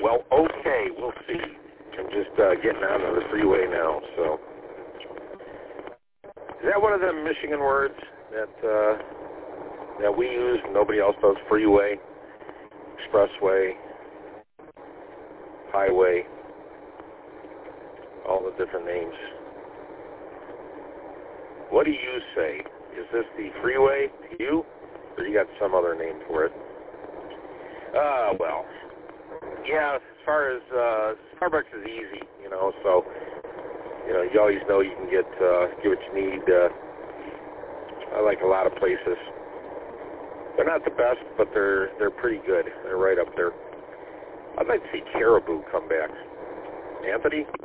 Well, okay, we'll see. I'm just getting onto the freeway now, so. Is that one of them Michigan words that we use and nobody else does? Freeway, expressway, highway, all the different names. What do you say? Is this the freeway to you, or you got some other name for it? Well, yeah, as far as Starbucks is easy, so, you always know you can get what you need. I like a lot of places. They're not the best, but they're pretty good. They're right up there. I'd like to see Caribou come back. Anthony,